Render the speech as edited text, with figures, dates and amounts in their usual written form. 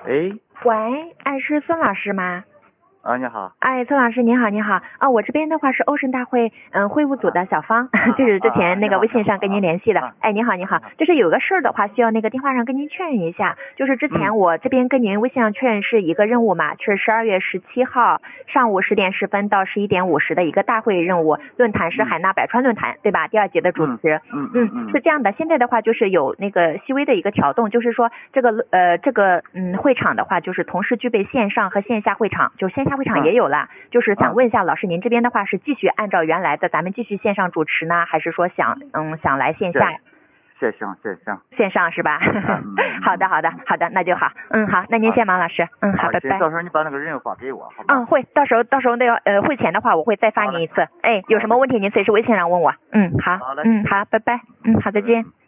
哎， 喂，哎，是孙老师吗？ 你好。 哎，孙老师您好，您好啊，我这边的话是欧盛大会会务组的小芳，就是之前那个微信上跟您联系的。哎，您好，您好，就是有个事儿的话需要那个电话上跟您确认一下，就是之前我这边跟您微信上确认是一个任务嘛，是12月17号上午10点10分到11点50的一个大会任务，论坛是海纳百川论坛，对吧？第2节的主持。是这样的，现在的话就是有那个细微的一个调动，就是说这个会场的话就是同时具备线上和线下会场，就线下会场也有了，就是想问一下老师，您这边的话是继续按照原来的咱们继续线上主持呢，还是说想来线下？线上是吧？好的，那就好。好，那您先忙，老师。好，拜拜。 到时候你把那个任务发给我，好吧？ 会，到时候那个会前的话，我会再发您一次。哎，有什么问题您随时微信上问我。好。 好嘞。 好，拜拜。好，再见。